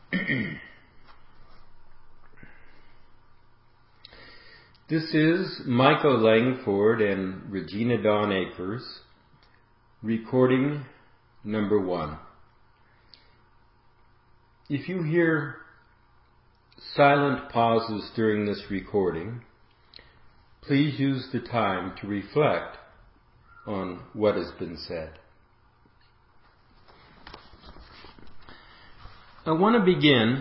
This is Michael Langford and Regina Dawn Akers, recording number 1. If you hear silent pauses during this recording, please use the time to reflect on what has been said. I want to begin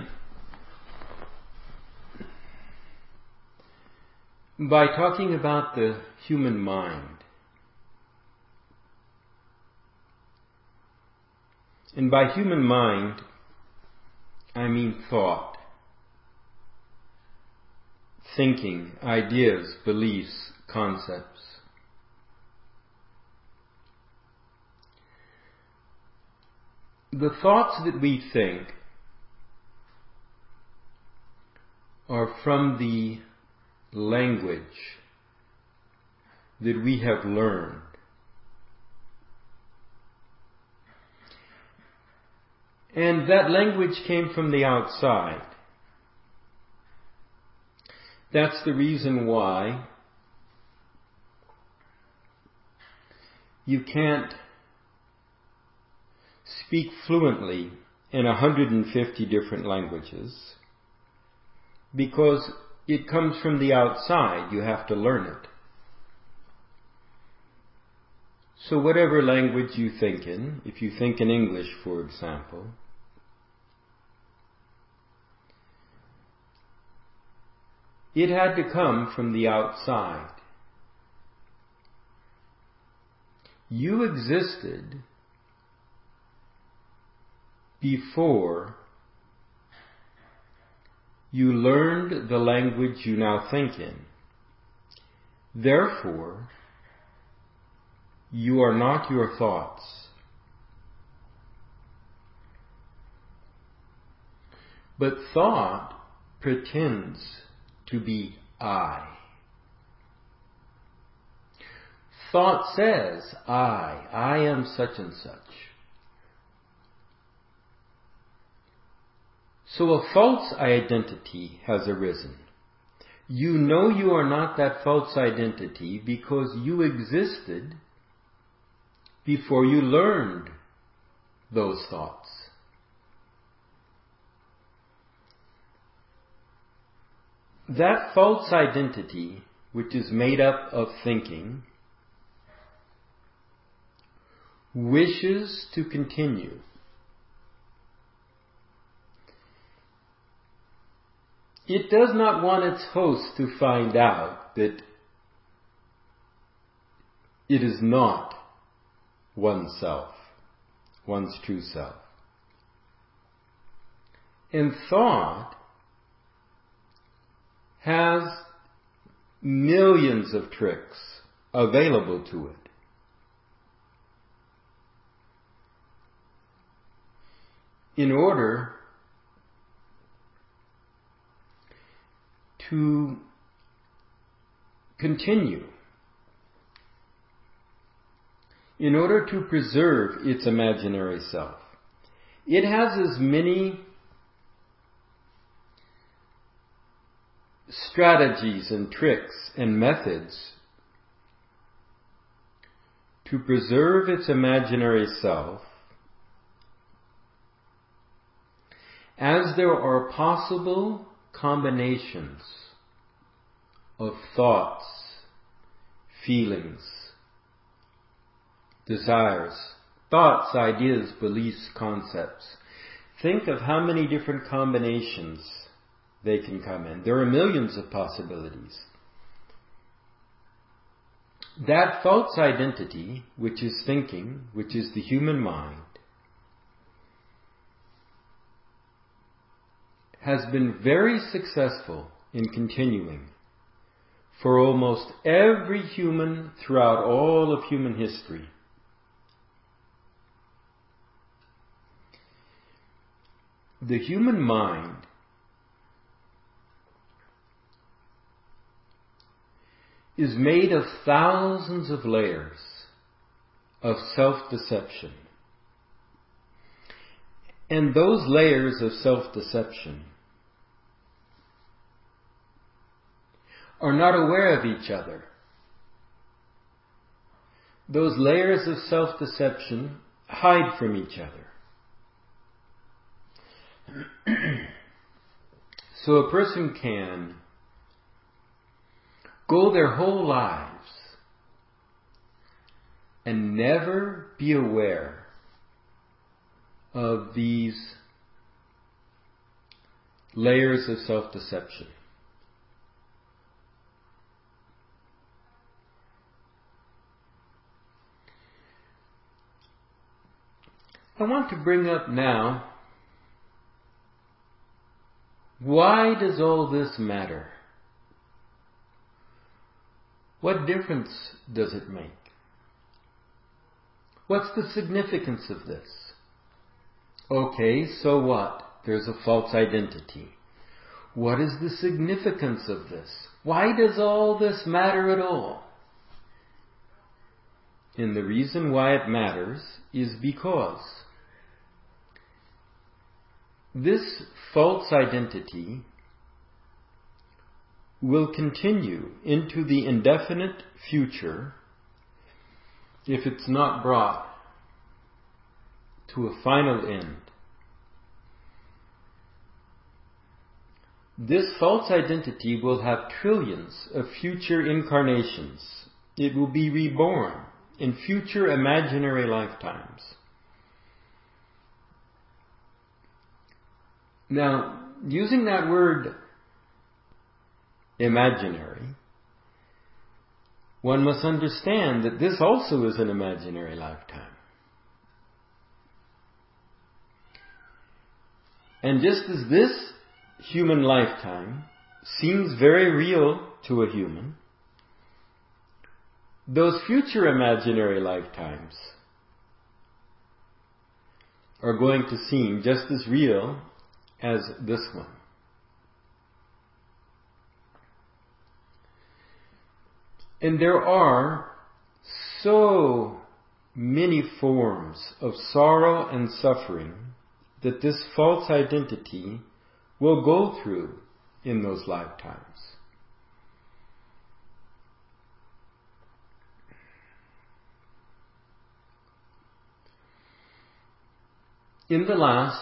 by talking about the human mind. And by human mind, I mean thought, thinking, ideas, beliefs, concepts. The thoughts that we think are from the language that we have learned. And that language came from the outside. That's the reason why you can't speak fluently in 150 different languages, because it comes from the outside. You have to learn it. So whatever language you think in, if you think in English, for example, it had to come from the outside. You existed before you learned the language you now think in. Therefore, you are not your thoughts. But thought pretends to be I. Thought says, I am such and such. So a false identity has arisen. You know you are not that false identity because you existed before you learned those thoughts. That false identity, which is made up of thinking, wishes to continue. It does not want its host to find out that it is not oneself, one's true self. And thought has millions of tricks available to it. In order to continue, in order to preserve its imaginary self. It has as many strategies and tricks and methods to preserve its imaginary self as there are possible combinations of thoughts, feelings, desires, thoughts, ideas, beliefs, concepts. Think of how many different combinations they can come in. There are millions of possibilities. That false identity, which is thinking, which is the human mind, has been very successful in continuing for almost every human throughout all of human history. The human mind is made of thousands of layers of self-deception. And those layers of self-deception are not aware of each other. Those layers of self-deception hide from each other. So a person can go their whole lives and never be aware of these layers of self-deception. I want to bring up now, why does all this matter? What difference does it make? What's the significance of this? Okay, so what? There's a false identity. What is the significance of this? Why does all this matter at all? And the reason why it matters is because this false identity will continue into the indefinite future if it's not brought to a final end. This false identity will have trillions of future incarnations. It will be reborn in future imaginary lifetimes. Now, using that word imaginary, one must understand that this also is an imaginary lifetime. And just as this human lifetime seems very real to a human, those future imaginary lifetimes are going to seem just as real as this one. And there are so many forms of sorrow and suffering that this false identity will go through in those lifetimes. In the last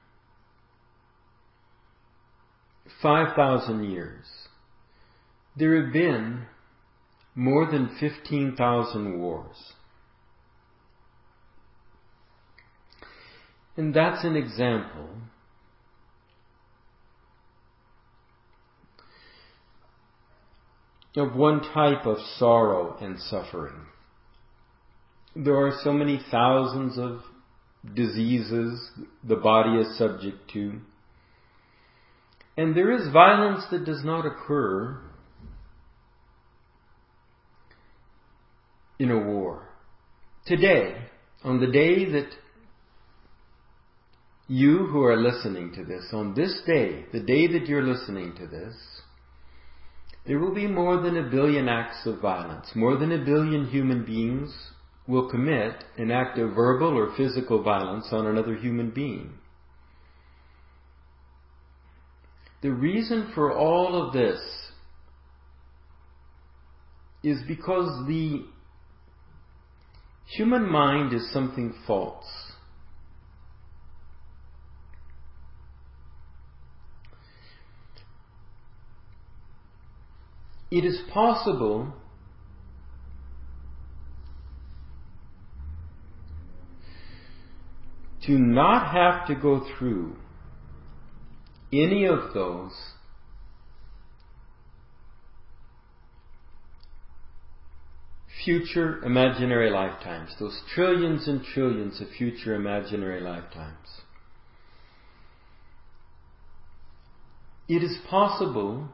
5,000 years, there have been more than 15,000 wars. And that's an example of one type of sorrow and suffering. There are so many thousands of diseases the body is subject to. And there is violence that does not occur in a war. Today, on the day that you who are listening to this, on this day, the day that you're listening to this, there will be more than 1 billion acts of violence. More than 1 billion human beings will commit an act of verbal or physical violence on another human being. The reason for all of this is because the human mind is something false. It is possible to not have to go through any of those future imaginary lifetimes, those trillions and trillions of future imaginary lifetimes. It is possible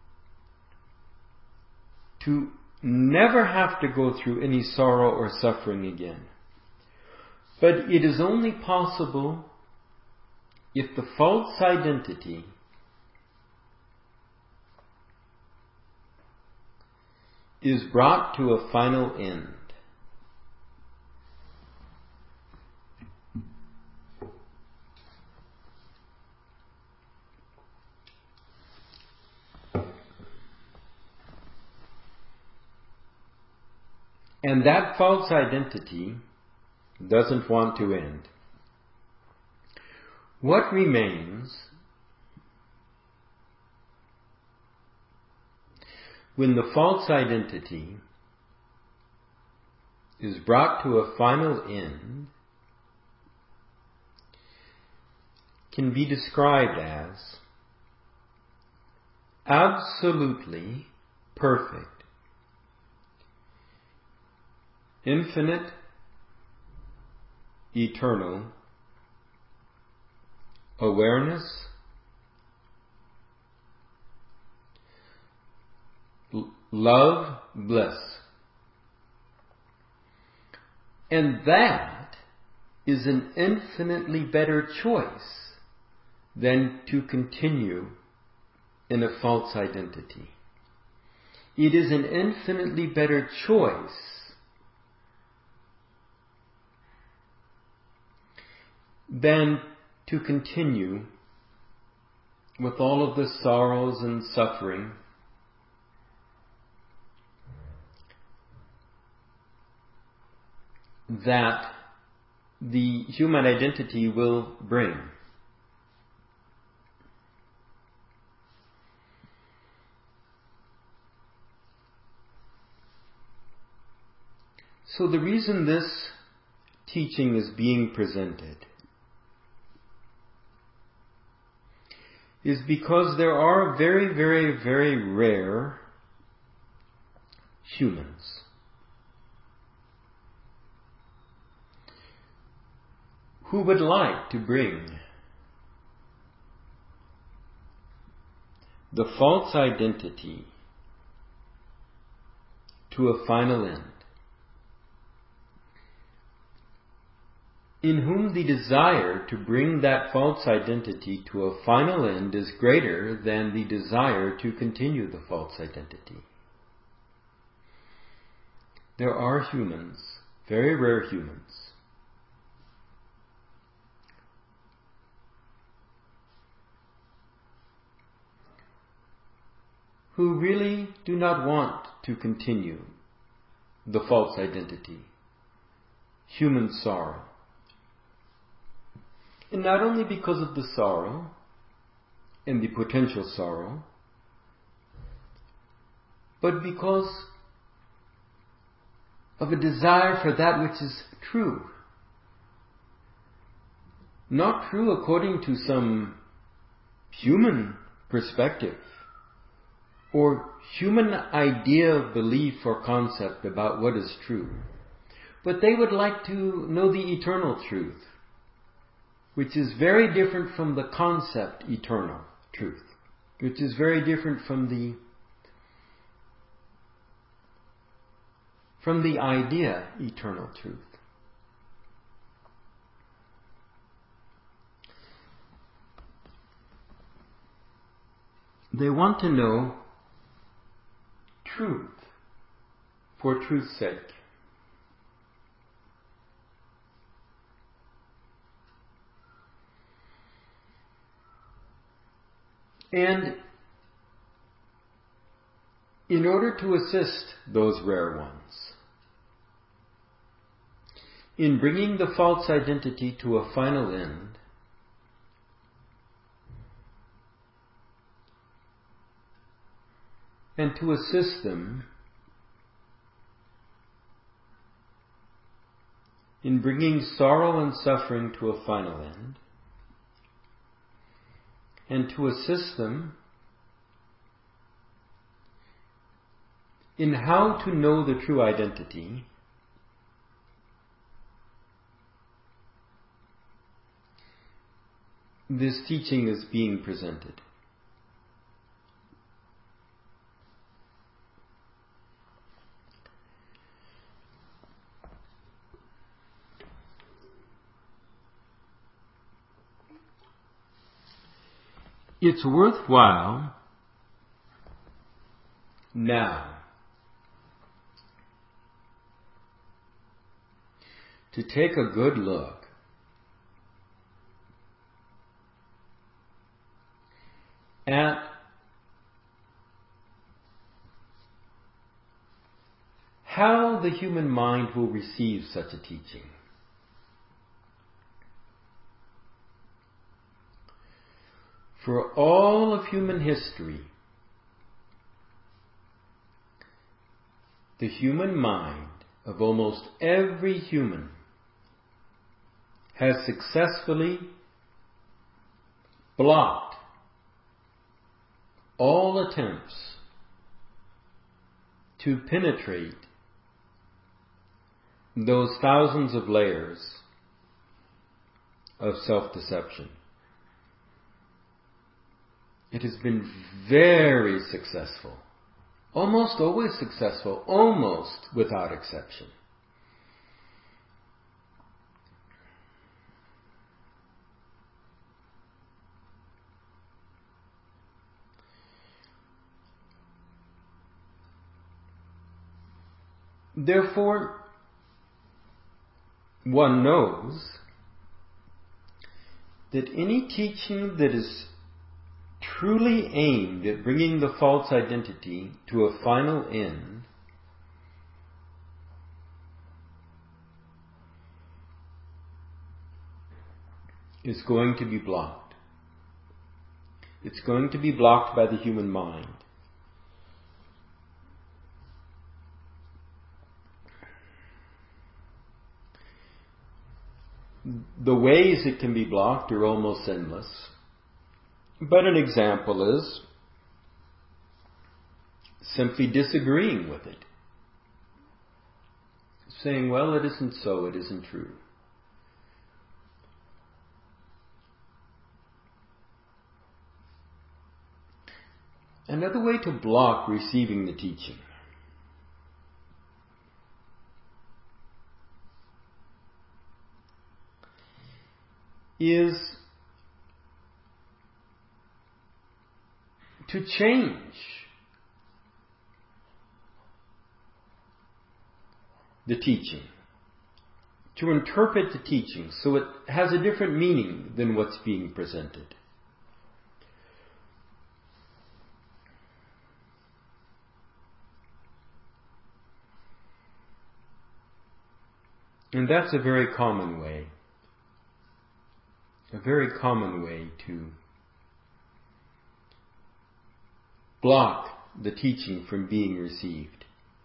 to never have to go through any sorrow or suffering again. But it is only possible if the false identity is brought to a final end. And that false identity doesn't want to end. What remains when the false identity is brought to a final end can be described as absolutely perfect, infinite, eternal awareness, love, bliss. And that is an infinitely better choice than to continue in a false identity. It is an infinitely better choice than to continue with all of the sorrows and suffering that the human identity will bring. So the reason this teaching is being presented is because there are very, very, very rare humans who would like to bring the false identity to a final end, in whom the desire to bring that false identity to a final end is greater than the desire to continue the false identity. There are humans, very rare humans, who really do not want to continue the false identity, human sorrow. And not only because of the sorrow and the potential sorrow, but because of a desire for that which is true. Not true according to some human perspective or human idea of belief or concept about what is true, but they would like to know the eternal truth, which is very different from the concept eternal truth, which is very different from the idea eternal truth. They want to know truth for truth's sake. And in order to assist those rare ones in bringing the false identity to a final end, and to assist them in bringing sorrow and suffering to a final end, and to assist them in how to know the true identity, this teaching is being presented. It's worthwhile now to take a good look at how the human mind will receive such a teaching. For all of human history, the human mind of almost every human has successfully blocked all attempts to penetrate those thousands of layers of self-deception. It has been very successful, almost always successful, almost without exception. Therefore, one knows that any teaching that is truly aimed at bringing the false identity to a final end is going to be blocked. It's going to be blocked by the human mind. The ways it can be blocked are almost endless. But an example is simply disagreeing with it. Saying, well, it isn't so, it isn't true. Another way to block receiving the teaching is to change the teaching, to interpret the teaching so it has a different meaning than what's being presented. And that's a very common way to block the teaching from being received.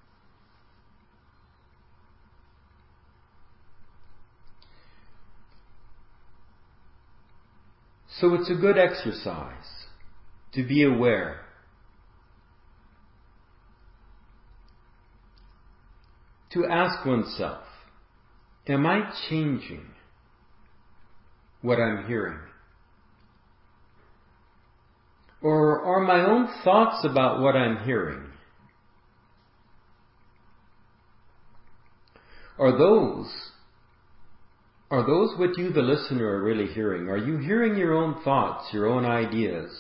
So it's a good exercise to be aware to ask oneself, am I changing what I'm hearing? Or are my own thoughts about what I'm hearing, are those what you, the listener, are really hearing? Are you hearing your own thoughts, your own ideas?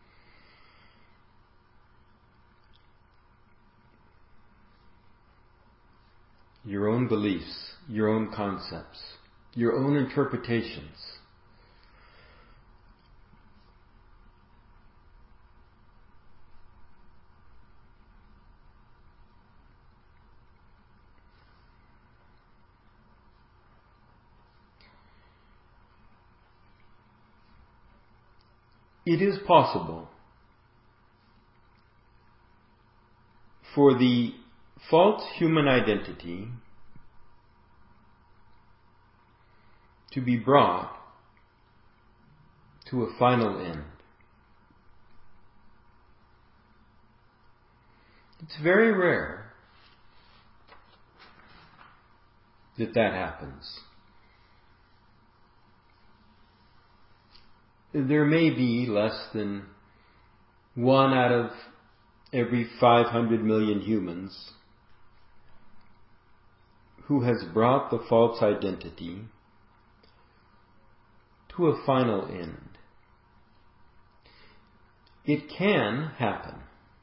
Your own beliefs, your own concepts, your own interpretations? It is possible for the false human identity to be brought to a final end. It's very rare that happens. There may be less than 1 out of every 500 million humans who has brought the false identity to a final end. It can happen.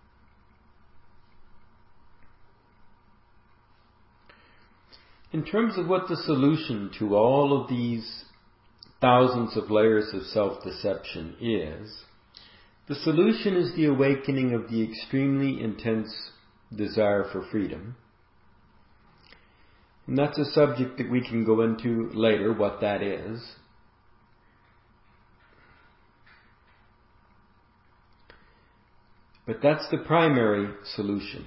In terms of what the solution to all of these thousands of layers of self-deception is, the solution is the awakening of the extremely intense desire for freedom, And that's a subject that we can go into later, what that is. But that's the primary solution.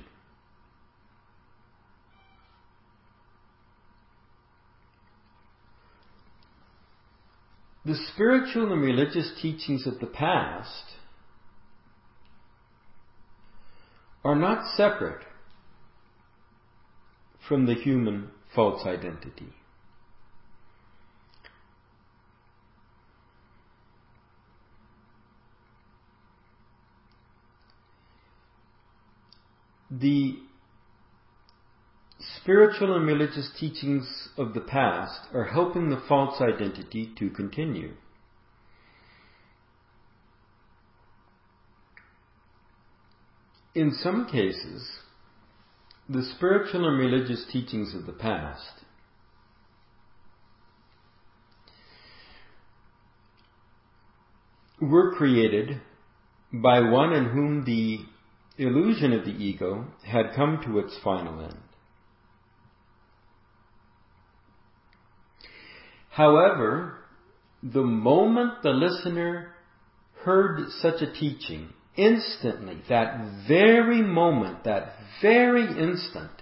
The spiritual and religious teachings of the past are not separate from the human false identity. The spiritual and religious teachings of the past are helping the false identity to continue. In some cases, the spiritual and religious teachings of the past were created by one in whom the illusion of the ego had come to its final end. However, the moment the listener heard such a teaching, instantly, that very moment, that very instant,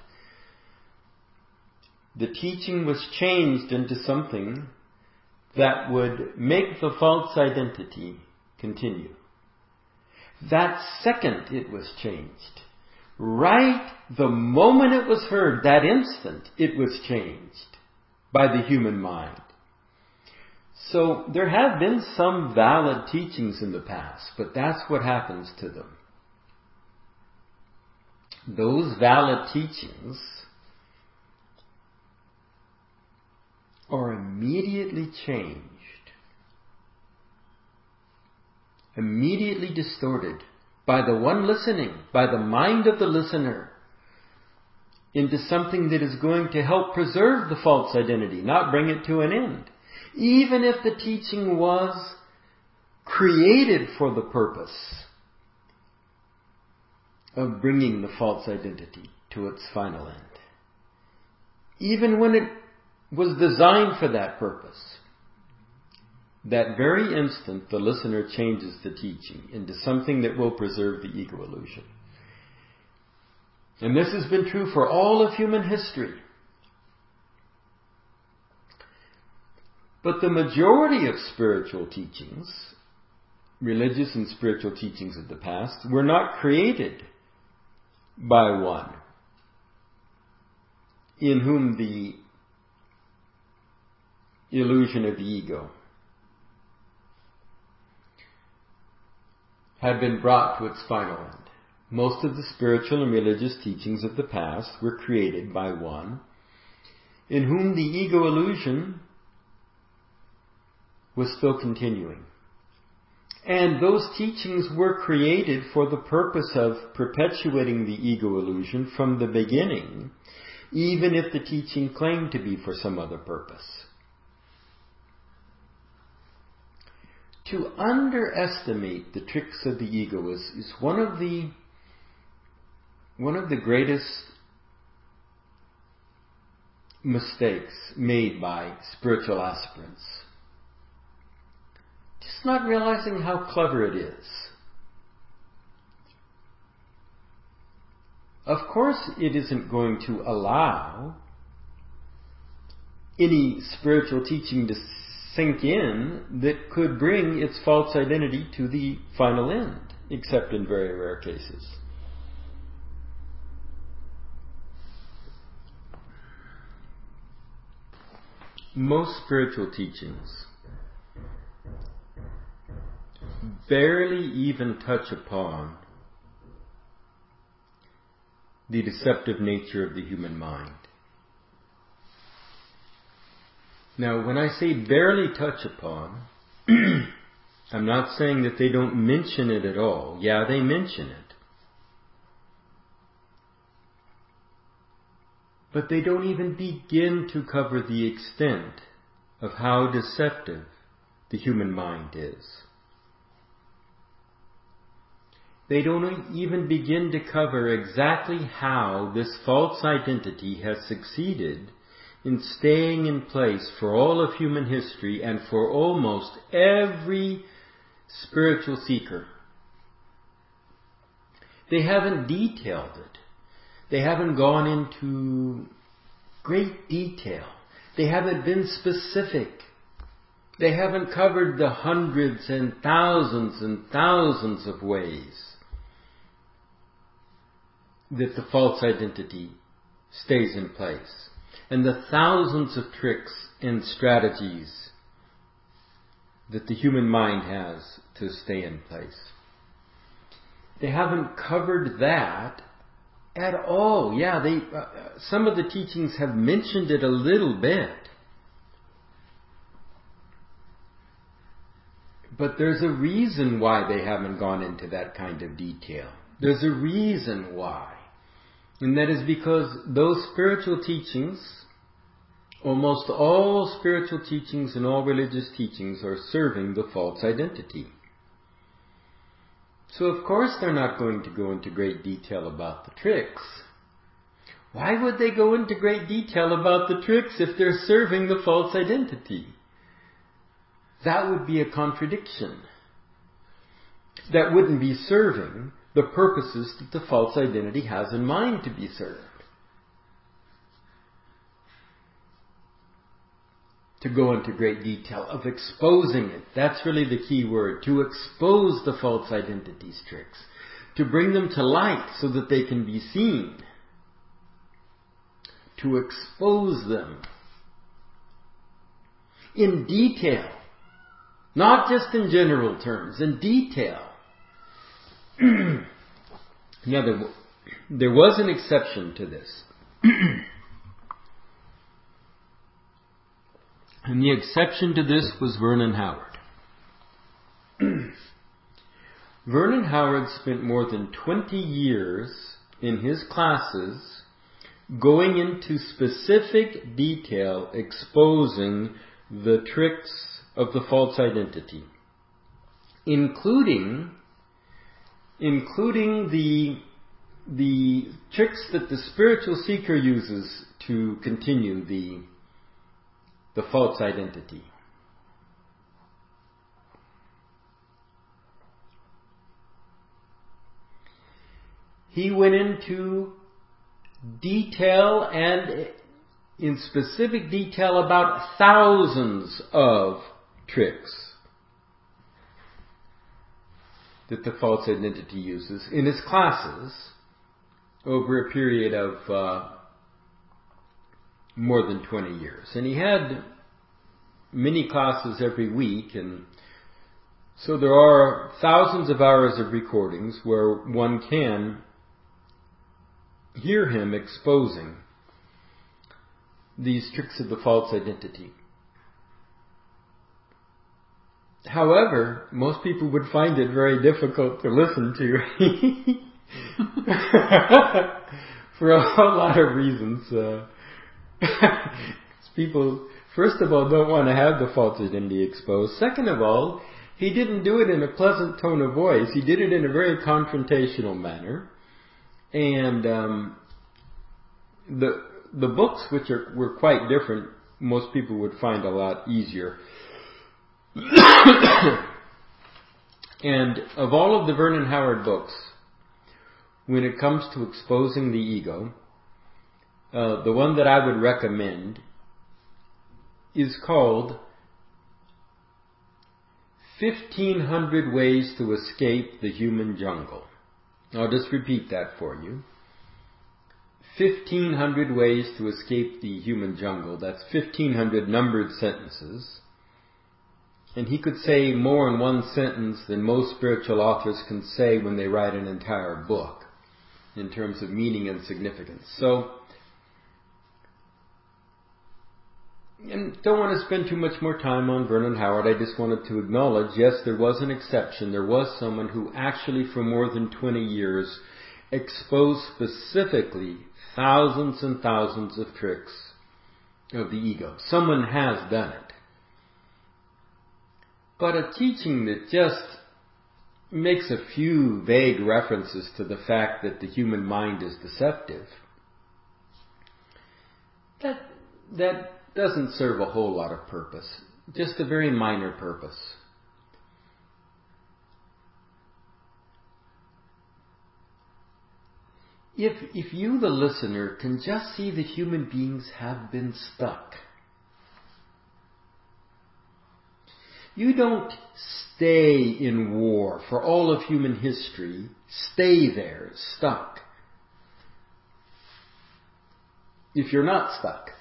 the teaching was changed into something that would make the false identity continue. That second it was changed. Right the moment it was heard, that instant, it was changed by the human mind. So there have been some valid teachings in the past, but that's what happens to them. Those valid teachings are immediately changed, immediately distorted by the one listening, by the mind of the listener, into something that is going to help preserve the false identity, not bring it to an end. Even if the teaching was created for the purpose of bringing the false identity to its final end. Even when it was designed for that purpose, that very instant the listener changes the teaching into something that will preserve the ego illusion. And this has been true for all of human history. But the majority of spiritual teachings, religious and spiritual teachings of the past, were not created by one in whom the illusion of the ego had been brought to its final end. Most of the spiritual and religious teachings of the past were created by one in whom the ego illusion was still continuing. And those teachings were created for the purpose of perpetuating the ego illusion from the beginning, even if the teaching claimed to be for some other purpose. To underestimate the tricks of the ego is one of the greatest mistakes made by spiritual aspirants. Just not realizing how clever it is. Of course, it isn't going to allow any spiritual teaching to sink in that could bring its false identity to the final end, except in very rare cases. Most spiritual teachings barely even touch upon the deceptive nature of the human mind. Now, when I say barely touch upon, I'm not saying that they don't mention it at all. Yeah, they mention it. But they don't even begin to cover the extent of how deceptive the human mind is. They don't even begin to cover exactly how this false identity has succeeded in staying in place for all of human history and for almost every spiritual seeker. They haven't detailed it. They haven't gone into great detail. They haven't been specific. They haven't covered the hundreds and thousands of ways that the false identity stays in place, and the thousands of tricks and strategies that the human mind has to stay in place. They haven't covered that at all. Yeah, some of the teachings have mentioned it a little bit. But there's a reason why they haven't gone into that kind of detail. There's a reason why. And that is because those spiritual teachings, almost all spiritual teachings and all religious teachings, are serving the false identity. So of course they're not going to go into great detail about the tricks. Why would they go into great detail about the tricks if they're serving the false identity? That would be a contradiction. That wouldn't be serving the purposes that the false identity has in mind to be served. To go into great detail of exposing it. That's really the key word. To expose the false identity's tricks. To bring them to light so that they can be seen. To expose them in detail. Not just in general terms, in detail. Now, there was an exception to this. And the exception to this was Vernon Howard. Vernon Howard spent more than 20 years in his classes going into specific detail exposing the tricks of the false identity, including the tricks that the spiritual seeker uses to continue the false identity. He went into detail and in specific detail about thousands of tricks that the false identity uses in his classes over a period of more than 20 years. And he had many classes every week, and so there are thousands of hours of recordings where one can hear him exposing these tricks of the false identity. However, most people would find it very difficult to listen to for a whole lot of reasons. People, first of all, don't want to have the false identity exposed. Second of all, he didn't do it in a pleasant tone of voice. He did it in a very confrontational manner. And the books, which were quite different, most people would find a lot easier. And of all of the Vernon Howard books, when it comes to exposing the ego, the one that I would recommend is called 1500 Ways to Escape the Human Jungle. I'll just repeat that for you. 1500 Ways to Escape the Human Jungle. That's 1500 numbered sentences. And he could say more in one sentence than most spiritual authors can say when they write an entire book in terms of meaning and significance. So, and don't want to spend too much more time on Vernon Howard. I just wanted to acknowledge, yes, there was an exception. There was someone who actually for more than 20 years exposed specifically thousands and thousands of tricks of the ego. Someone has done it. But a teaching that just makes a few vague references to the fact that the human mind is deceptive, that doesn't serve a whole lot of purpose. Just a very minor purpose. If you, the listener, can just see that human beings have been stuck. You don't stay in war for all of human history, stay there, stuck. If you're not stuck.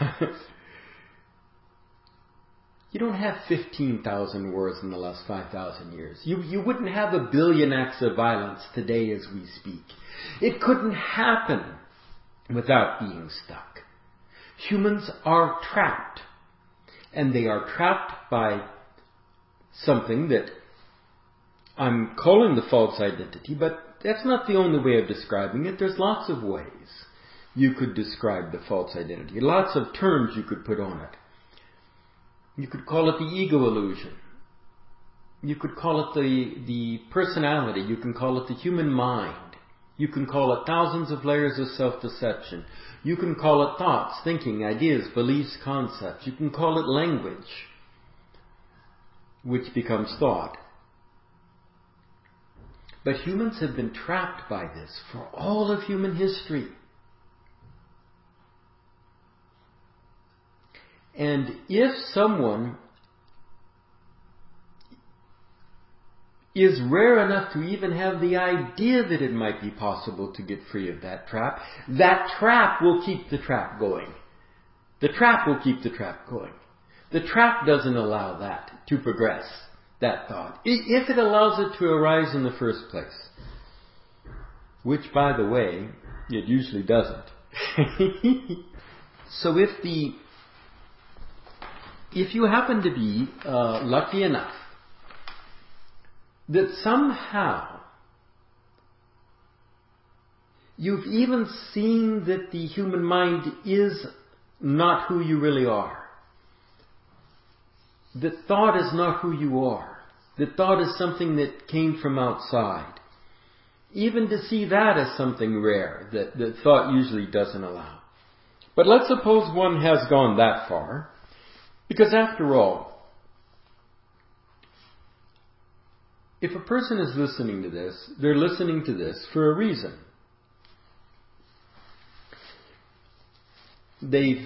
You don't have 15,000 wars in the last 5,000 years. You wouldn't have 1 billion acts of violence today as we speak. It couldn't happen without being stuck. Humans are trapped. And they are trapped by something that I'm calling the false identity, but that's not the only way of describing it. There's lots of ways you could describe the false identity. Lots of terms you could put on it. You could call it the ego illusion. You could call it the personality. You can call it the human mind. You can call it thousands of layers of self-deception. You can call it thoughts, thinking, ideas, beliefs, concepts. You can call it language, which becomes thought. But humans have been trapped by this for all of human history. And if someone is rare enough to even have the idea that it might be possible to get free of that trap will keep the trap going. The trap will keep the trap going. The trap doesn't allow that to progress, that thought, if it allows it to arise in the first place. Which, by the way, it usually doesn't. So if you happen to be lucky enough that somehow you've even seen that the human mind is not who you really are, that thought is not who you are, that thought is something that came from outside, even to see that as something rare that thought usually doesn't allow. But let's suppose one has gone that far. Because after all, if a person is listening to this, they're listening to this for a reason. They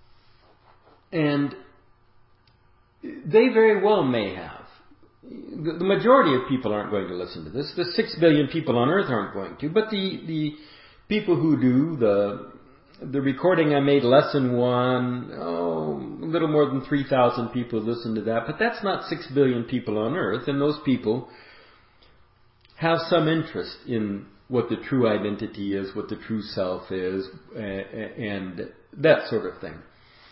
very well may have. The majority of people aren't going to listen to this. The 6 billion people on Earth aren't going to. But the people who do, the recording I made, lesson 1, a little more than 3,000 people listen to that. But that's not 6 billion people on Earth. And those people have some interest in what the true identity is, what the true self is, and that sort of thing.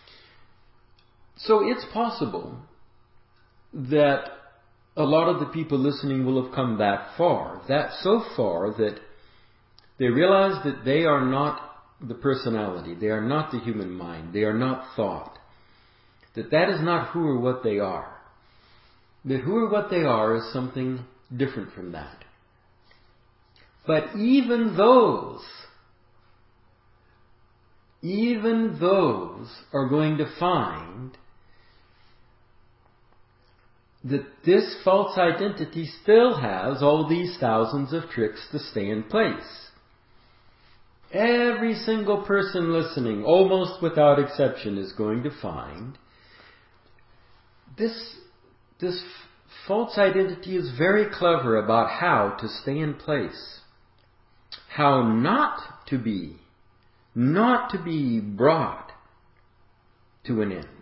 So it's possible that a lot of the people listening will have come that far. That so far that they realize that they are not the personality. They are not the human mind. They are not thought. That is not who or what they are. That who or what they are is something different from that. But even those are going to find that this false identity still has all these thousands of tricks to stay in place. Every single person listening, almost without exception, is going to find this false identity is very clever about how to stay in place. How not to be brought to an end.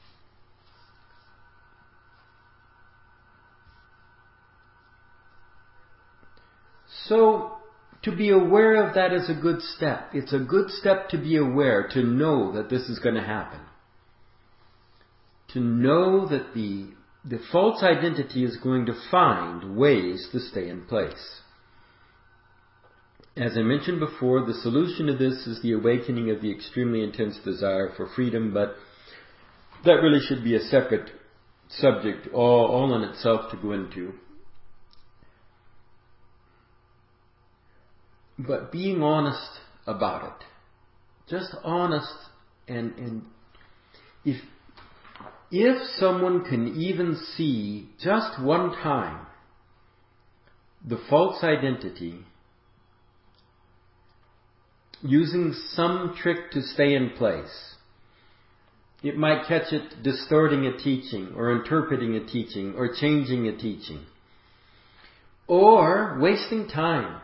So, to be aware of that is a good step. It's a good step to be aware, to know that this is going to happen. To know that the false identity is going to find ways to stay in place. As I mentioned before, the solution to this is the awakening of the extremely intense desire for freedom, but that really should be a separate subject all in itself to go into. But being honest about it, just honest and If someone can even see just one time the false identity using some trick to stay in place, it might catch it distorting a teaching or interpreting a teaching or changing a teaching or wasting time.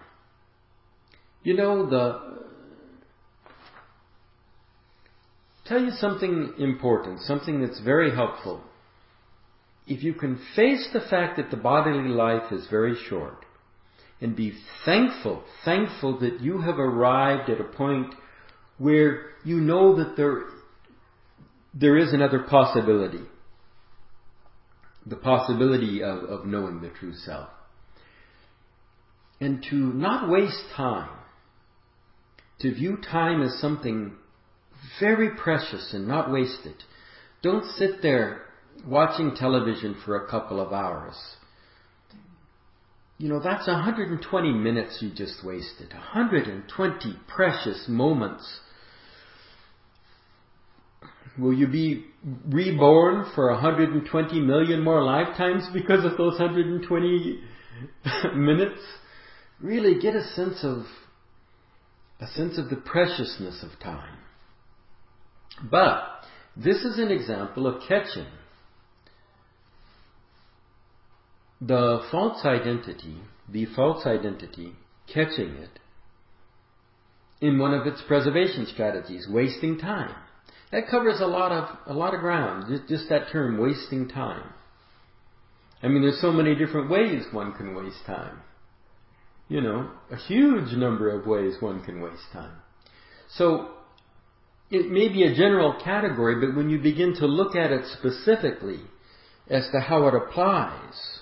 Tell you something important, something that's very helpful. If you can face the fact that the bodily life is very short and be thankful that you have arrived at a point where you know that there is another possibility, the possibility of knowing the true self. And to not waste time, to view time as something very precious and not waste it. Don't sit there watching television for a couple of hours. That's 120 minutes you just wasted. 120 precious moments. Will you be reborn for 120 million more lifetimes because of those 120 minutes? Really get a sense of the preciousness of time. But this is an example of catching the false identity, catching it in one of its preservation strategies, wasting time. That covers a lot of ground, just that term, wasting time. There's so many different ways one can waste time. A huge number of ways one can waste time. So, it may be a general category, but when you begin to look at it specifically as to how it applies,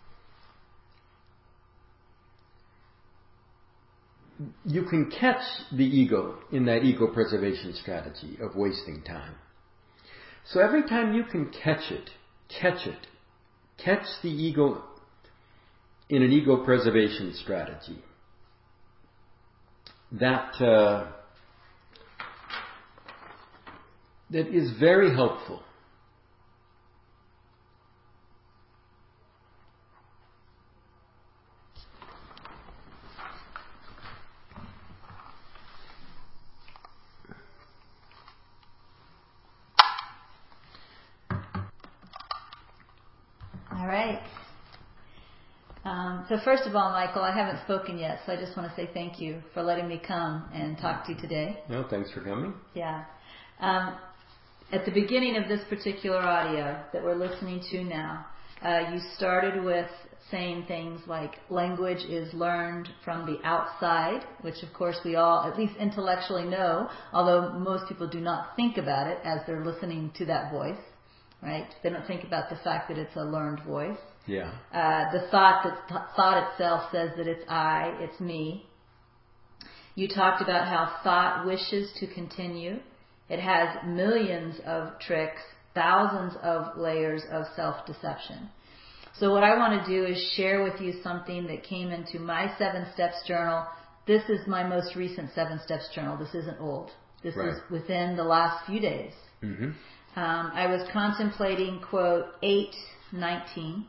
you can catch the ego in that ego preservation strategy of wasting time. So every time you can catch the ego in an ego preservation strategy, that is very helpful. All right. So first of all, Michael, I haven't spoken yet, so I just want to say thank you for letting me come and talk to you today. No, thanks for coming. Yeah. At the beginning of this particular audio that we're listening to now, you started with saying things like language is learned from the outside, which of course we all, at least intellectually, know, although most people do not think about it as they're listening to that voice, right? They don't think about the fact that it's a learned voice. Yeah. The thought itself says that it's I, it's me. You talked about how thought wishes to continue. It has millions of tricks, thousands of layers of self-deception. So what I want to do is share with you something that came into my 7 Steps journal. This is my most recent 7 Steps journal. This isn't old. This is within the last few days. Mm-hmm. I was contemplating, quote, 8:19.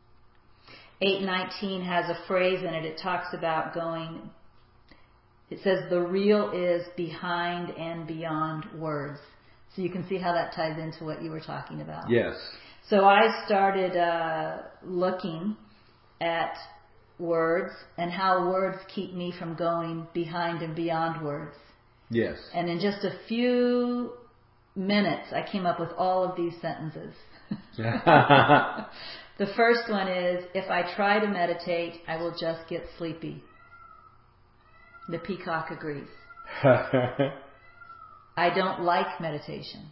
8:19 has a phrase in it. It talks about going... It says the real is behind and beyond words. So you can see how that ties into what you were talking about. Yes. So I started looking at words and how words keep me from going behind and beyond words. Yes. And in just a few minutes, I came up with all of these sentences. The first one is, if I try to meditate, I will just get sleepy. The peacock agrees. I don't like meditation.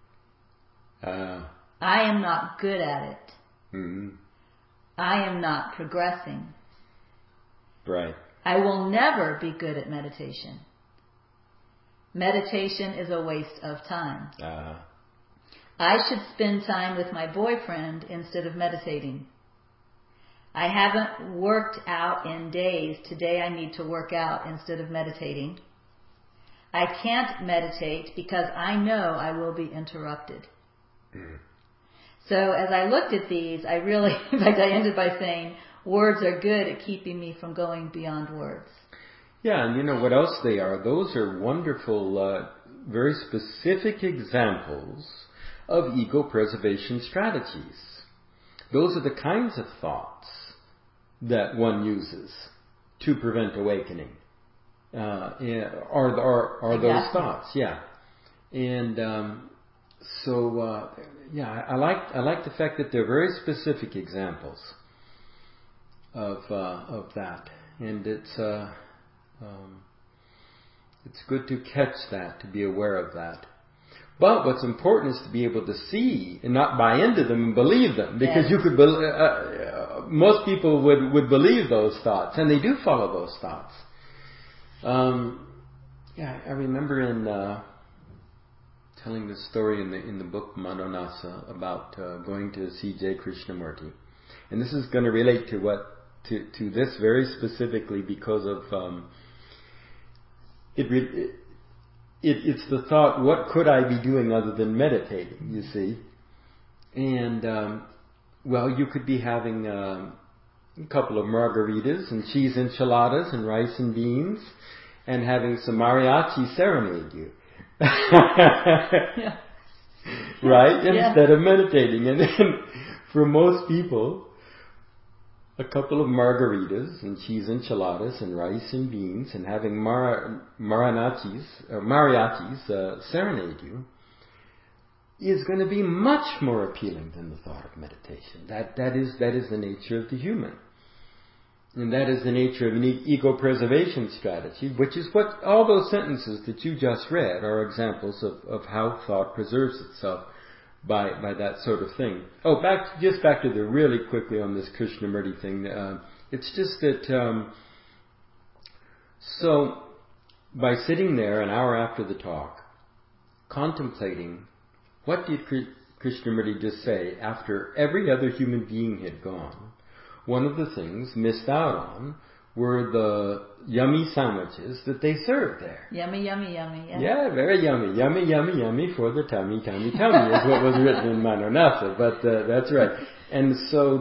I am not good at it. Mm-hmm. I am not progressing. Right. I will never be good at meditation. Meditation is a waste of time. I should spend time with my boyfriend instead of meditating. I haven't worked out in days. Today I need to work out instead of meditating. I can't meditate because I know I will be interrupted. So as I looked at these, I really, in fact, I ended by saying, words are good at keeping me from going beyond words. Yeah, and you know what else they are? Those are wonderful, very specific examples of ego preservation strategies. Those are the kinds of thoughts that one uses to prevent awakening. Are those thoughts? Yeah, and I like the fact that they're very specific examples of that, and it's good to catch that, to be aware of that. But what's important is to be able to see and not buy into them and believe them, because you could most people would believe those thoughts, and they do follow those thoughts. I remember in telling this story in the book Manonasa about going to see J. Krishnamurti, and this is going to relate to this very specifically because of it's the thought, what could I be doing other than meditating, you see? And, you could be having a couple of margaritas and cheese enchiladas and rice and beans and having some mariachi serenade you. Yeah. Right? Yeah. Instead of meditating. And then for most people, a couple of margaritas and cheese enchiladas and rice and beans and having mariachis serenade you is going to be much more appealing than the thought of meditation. That is the nature of the human. And that is the nature of an ego preservation strategy, which is what all those sentences that you just read are examples of how thought preserves itself by that sort of thing. Oh, back to the really quickly on this Krishnamurti thing. It's just that so by sitting there an hour after the talk, contemplating what did Krishnamurti just say after every other human being had gone, one of the things missed out on were the yummy sandwiches that they served there. Yummy, yummy, yummy. Yeah, very yummy. Yummy, yummy, yummy for the tummy, tummy, tummy is what was written in Manonasa, but that's right. And so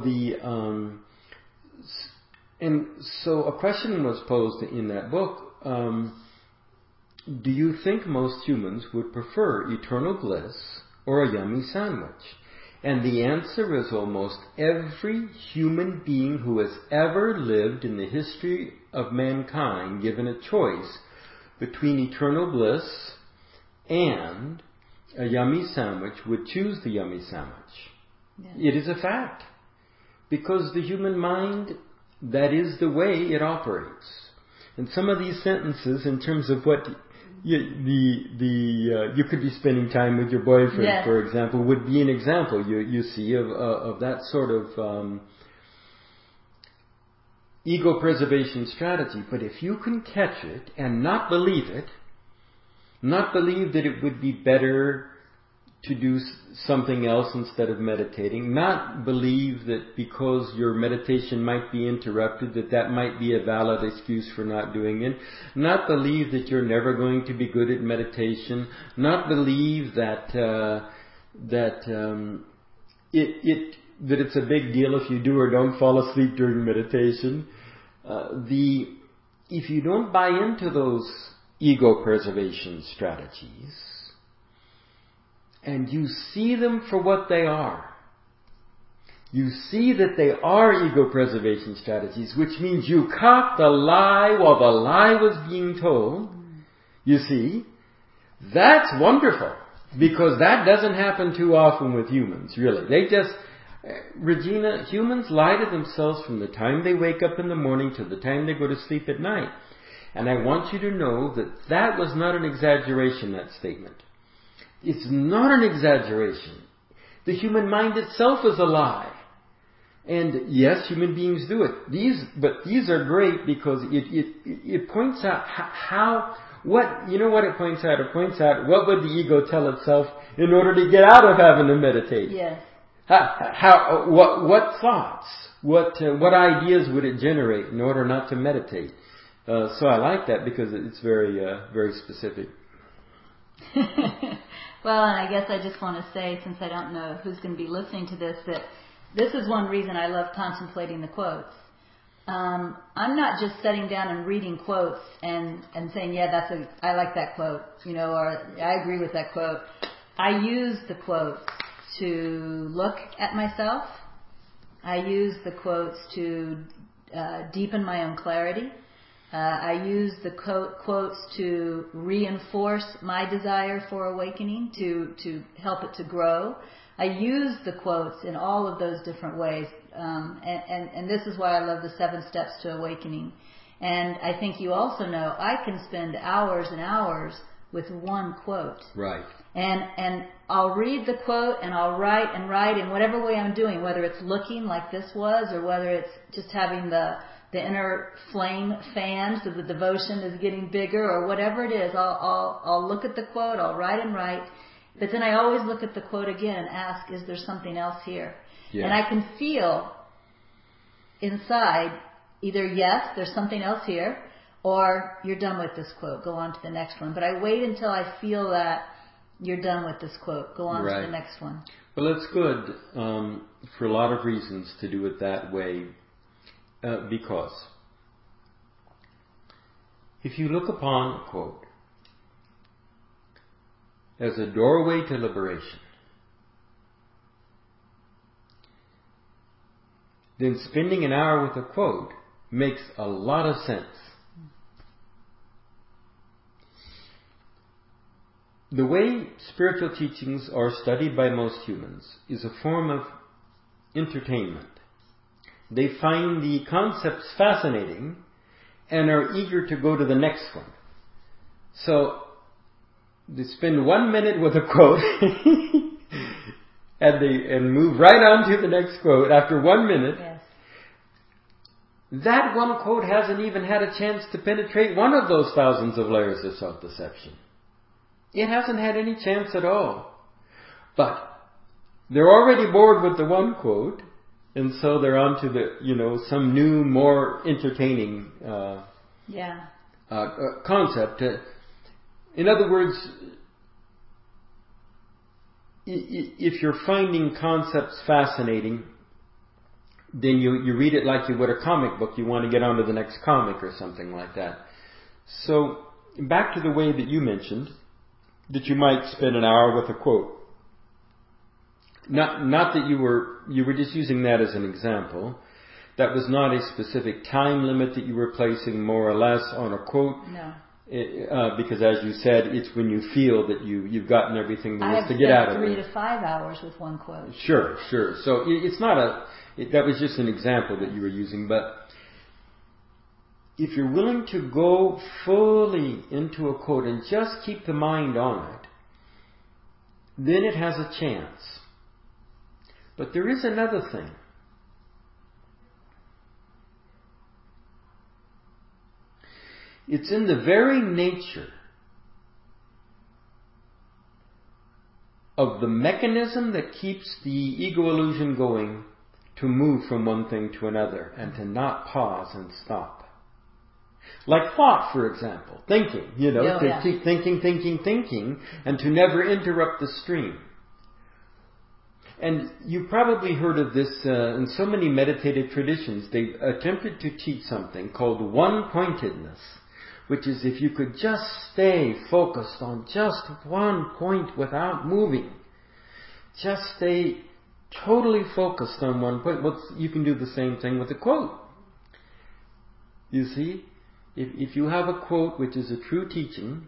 so a question was posed in that book, do you think most humans would prefer eternal bliss or a yummy sandwich? And the answer is almost every human being who has ever lived in the history of mankind, given a choice between eternal bliss and a yummy sandwich, would choose the yummy sandwich. Yeah. It is a fact. Because the human mind, that is the way it operates. And some of these sentences, in terms of what you could be spending time with your boyfriend, yes, for example, would be an example you see of that sort of ego preservation strategy. But if you can catch it and not believe it, not believe that it would be better to do something else instead of meditating, not believe that because your meditation might be interrupted that might be a valid excuse for not doing it, not believe that you're never going to be good at meditation, not believe that it's a big deal if you do or don't fall asleep during meditation. If you don't buy into those ego preservation strategies, and you see them for what they are, you see that they are ego preservation strategies, which means you caught the lie while the lie was being told. You see, that's wonderful, because that doesn't happen too often with humans, really. They just, Regina, humans lie to themselves from the time they wake up in the morning to the time they go to sleep at night. And I want you to know that was not an exaggeration, that statement. It's not an exaggeration. The human mind itself is a lie. And yes, human beings do it. These are great because it points out you know what it points out? It points out what would the ego tell itself in order to get out of having to meditate. Yes. What thoughts, what ideas would it generate in order not to meditate? So I like that because it's very, very specific. Well, and I guess I just want to say, since I don't know who's going to be listening to this, that this is one reason I love contemplating the quotes. I'm not just sitting down and reading quotes and saying, yeah, I like that quote, or I agree with that quote. I use the quotes to look at myself. I use the quotes to deepen my own clarity. I use the quotes to reinforce my desire for awakening, to help it to grow. I use the quotes in all of those different ways. And this is why I love the 7 Steps to Awakening. And I think you also know I can spend hours and hours with one quote. Right. And I'll read the quote and I'll write in whatever way I'm doing, whether it's looking like this was or whether it's just having the inner flame fanned so the devotion is getting bigger or whatever it is. I'll look at the quote, I'll write, but then I always look at the quote again and ask, is there something else here? Yeah. And I can feel inside either yes, there's something else here, or you're done with this quote, go on to the next one. But I wait until I feel that you're done with this quote, go on to the next one. Well, it's good for a lot of reasons to do it that way, because if you look upon a quote as a doorway to liberation, then spending an hour with a quote makes a lot of sense. The way spiritual teachings are studied by most humans is a form of entertainment. They find the concepts fascinating and are eager to go to the next one. So they spend 1 minute with a quote and move right on to the next quote after 1 minute. Yes. That one quote hasn't even had a chance to penetrate one of those thousands of layers of self-deception. It hasn't had any chance at all. But they're already bored with the one quote, and so they're on to the, some new, more entertaining concept. In other words, if you're finding concepts fascinating, then you read it like you would a comic book. You want to get on to the next comic or something like that. So back to the way that you mentioned, that you might spend an hour with a quote. Not that you were just using that as an example. That was not a specific time limit that you were placing more or less on a quote. No. Because as you said, it's when you feel that you've gotten everything there is to get out of it. I have 3 to 5 hours with one quote. Sure. So it's not that was just an example that you were using, but if you're willing to go fully into a quote and just keep the mind on it, then it has a chance. But there is another thing. It's in the very nature of the mechanism that keeps the ego illusion going to move from one thing to another and to not pause and stop. Like thought, for example, thinking, keep thinking, and to never interrupt the stream. And you've probably heard of this in so many meditative traditions. They've attempted to teach something called one-pointedness, which is if you could just stay focused on just one point without moving, just stay totally focused on one point. You can do the same thing with a quote. You see, if you have a quote which is a true teaching,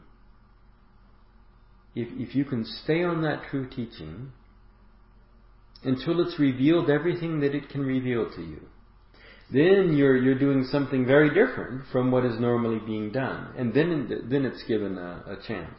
if you can stay on that true teaching until it's revealed everything that it can reveal to you, then you're doing something very different from what is normally being done, and then it's given a chance.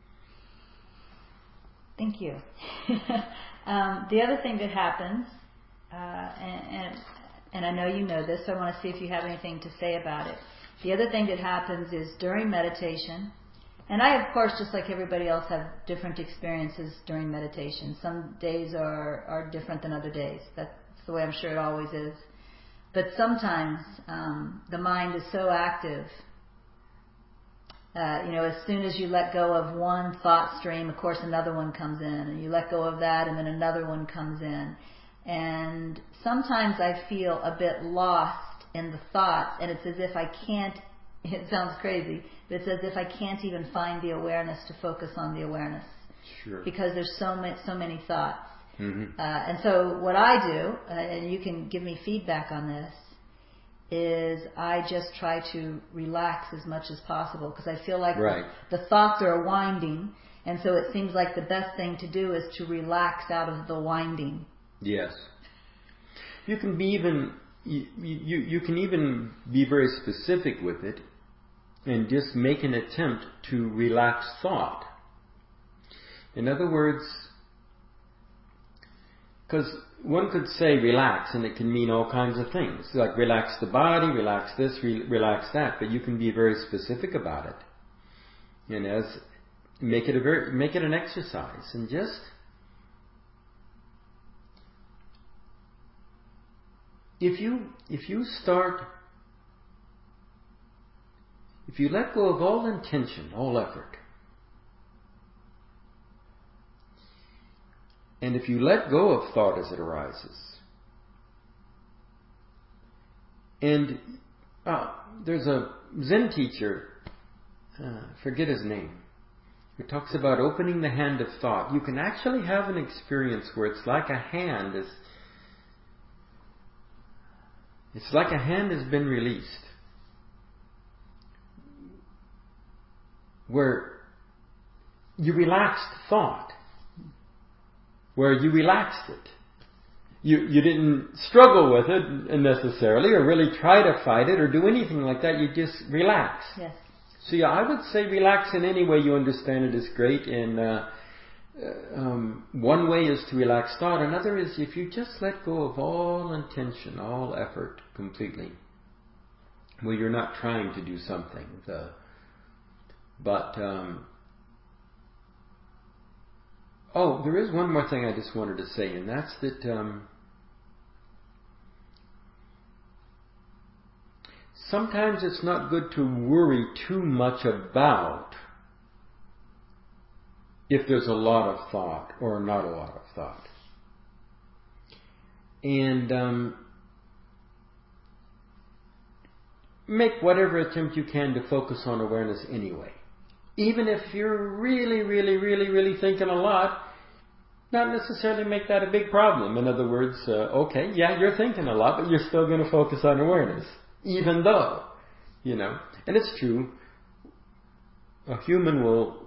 Thank you. The other thing that happens, and I know you know this, so I want to see if you have anything to say about it. The other thing that happens is during meditation, and I, of course, just like everybody else, have different experiences during meditation. Some days are different than other days. That's the way I'm sure it always is. But sometimes the mind is so active As soon as you let go of one thought stream, of course another one comes in, and you let go of that, and then another one comes in. And sometimes I feel a bit lost in the thoughts, and it's as if I can't, it sounds crazy, but it's as if I can't even find the awareness to focus on the awareness. Sure. Because there's so many thoughts. Mm-hmm. And so what I do, and you can give me feedback on this, is I just try to relax as much as possible, because I feel like the thoughts are winding, and so it seems like the best thing to do is to relax out of the winding. Yes. You can be you can even be very specific with it and just make an attempt to relax thought. In other words, because one could say relax, and it can mean all kinds of things, like relax the body, relax this, relax that. But you can be very specific about it, and make it an exercise, and just if you let go of all intention, all effort, and if you let go of thought as it arises, and there's a Zen teacher, forget his name, who talks about opening the hand of thought. You can actually have an experience where it's like a hand has been released, where you relaxed thought, where you relaxed it. You didn't struggle with it necessarily, or really try to fight it, or do anything like that. You just relax. Yes. So yeah, I would say relax in any way you understand it is great. And one way is to relax thought. Another is if you just let go of all intention, all effort completely. Well, you're not trying to do something. There is one more thing I just wanted to say, and that's that sometimes it's not good to worry too much about if there's a lot of thought or not a lot of thought. And make whatever attempt you can to focus on awareness anyway. Even if you're really, really, really, really thinking a lot, not necessarily make that a big problem. In other words, you're thinking a lot, but you're still going to focus on awareness. Even though, and it's true, a human will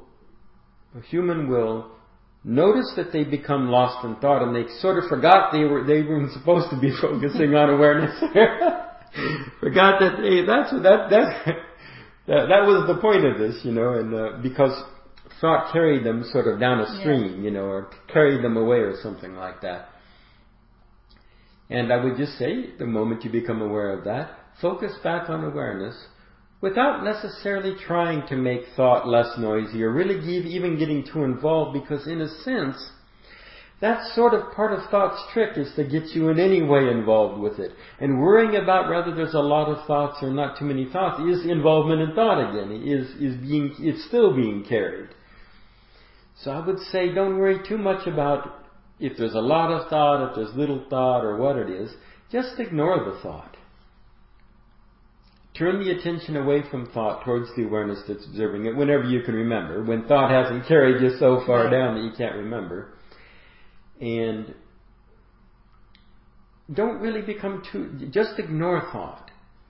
notice that they become lost in thought, and they sort of forgot they weren't supposed to be focusing on awareness. Forgot that that was the point of this, and because thought carried them sort of down a stream, or carried them away or something like that. And I would just say, the moment you become aware of that, focus back on awareness without necessarily trying to make thought less noisy or really even getting too involved, because in a sense, that's sort of part of thought's trick, is to get you in any way involved with it. And worrying about whether there's a lot of thoughts or not too many thoughts is involvement in thought again. It's still being carried. So I would say don't worry too much about if there's a lot of thought, if there's little thought, or what it is. Just ignore the thought. Turn the attention away from thought towards the awareness that's observing it whenever you can remember, when thought hasn't carried you so far down that you can't remember. And don't really become just ignore thought.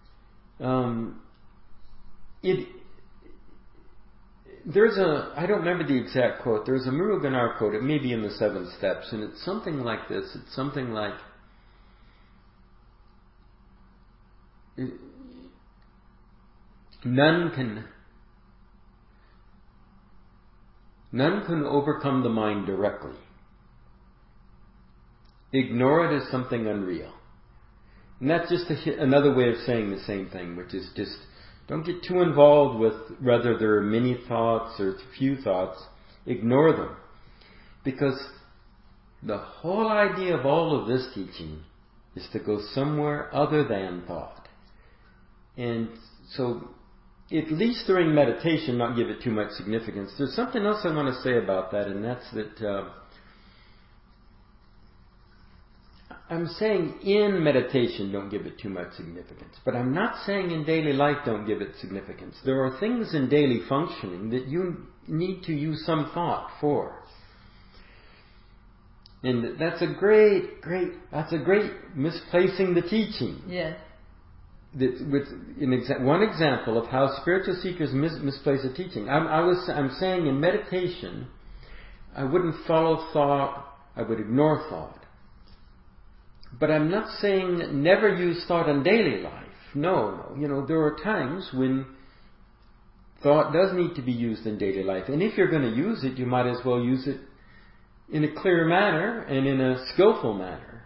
I don't remember the exact quote. There's a Muruganar quote. It may be in the 7 Steps, and it's something like this. It's something like, none can overcome the mind directly. Ignore it as something unreal. And that's just another way of saying the same thing, which is just don't get too involved with whether there are many thoughts or few thoughts. Ignore them. Because the whole idea of all of this teaching is to go somewhere other than thought. And so at least during meditation, not give it too much significance. There's something else I want to say about that, and that's that I'm saying in meditation don't give it too much significance, but I'm not saying in daily life don't give it significance. There are things in daily functioning that you need to use some thought for. And that's a great misplacing the teaching. Yes. One example of how spiritual seekers misplace a teaching. I'm saying in meditation, I wouldn't follow thought, I would ignore thought. But I'm not saying never use thought in daily life. No. There are times when thought does need to be used in daily life. And if you're going to use it, you might as well use it in a clear manner and in a skillful manner.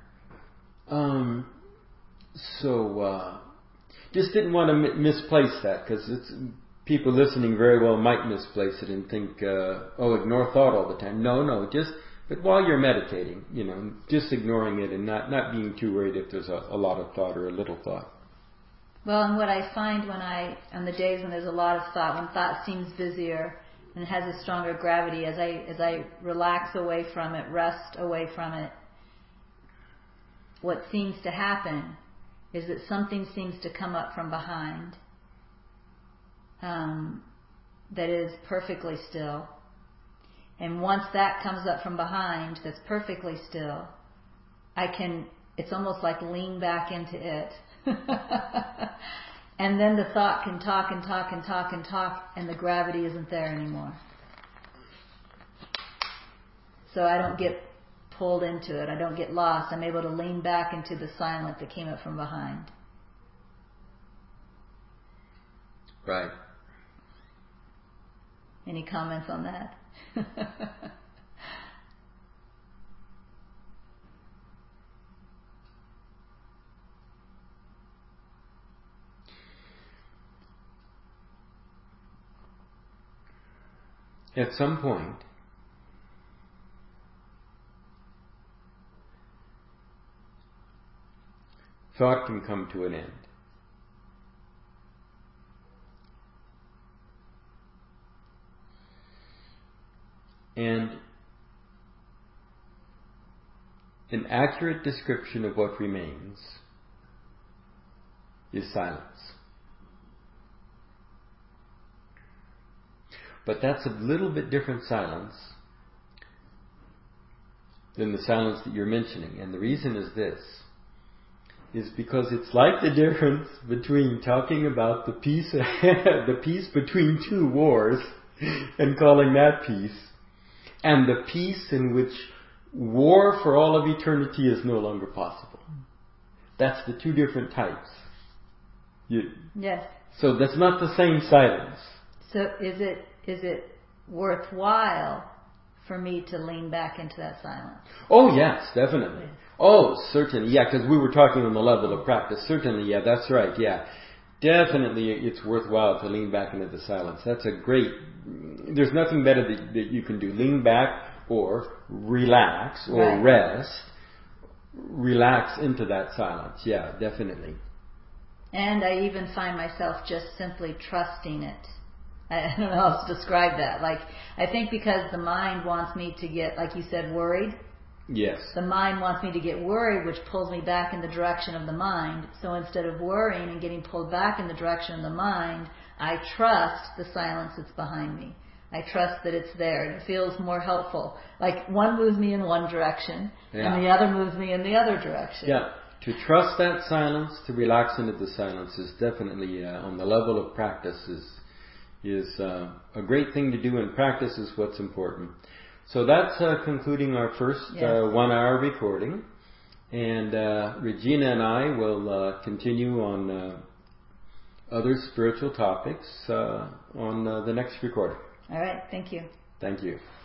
Just didn't want to misplace that, because people listening very well might misplace it and think, ignore thought all the time. No, but while you're meditating, just ignoring it and not being too worried if there's a lot of thought or a little thought. Well, and what I find on the days when there's a lot of thought, when thought seems busier and has a stronger gravity, as I relax away from it, rest away from it, what seems to happen is that something seems to come up from behind that is perfectly still. And once that comes up from behind that's perfectly still, it's almost like lean back into it. And then the thought can talk and talk and talk and talk, and the gravity isn't there anymore. So I don't get pulled into it. I don't get lost. I'm able to lean back into the silence that came up from behind. Right. Any comments on that? At some point, thought can come to an end. And an accurate description of what remains is silence. But that's a little bit different silence than the silence that you're mentioning. And the reason is this, is because it's like the difference between talking about the peace between two wars and calling that peace, and the peace in which war for all of eternity is no longer possible. That's the two different types. Yes. So that's not the same silence. So is it worthwhile for me to lean back into that silence? Oh yes, definitely. Yes. Oh, certainly, yeah, because we were talking on the level of practice. Certainly, yeah, that's right, yeah. Definitely it's worthwhile to lean back into the silence. There's nothing better that you can do. Lean back or relax or rest. Relax into that silence, yeah, definitely. And I even find myself just simply trusting it. I don't know how else to describe that. Like, I think because the mind wants me to get, like you said, worried. Yes. The mind wants me to get worried, which pulls me back in the direction of the mind. So instead of worrying and getting pulled back in the direction of the mind, I trust the silence that's behind me. I trust that it's there, and it feels more helpful. Like one moves me in one direction, and the other moves me in the other direction. Yeah. To trust that silence, to relax into the silence is definitely, on the level of practice, is a great thing to do, and practice is what's important. So that's concluding our first 1 hour recording. And Regina and I will continue on other spiritual topics on the next recording. All right. Thank you. Thank you.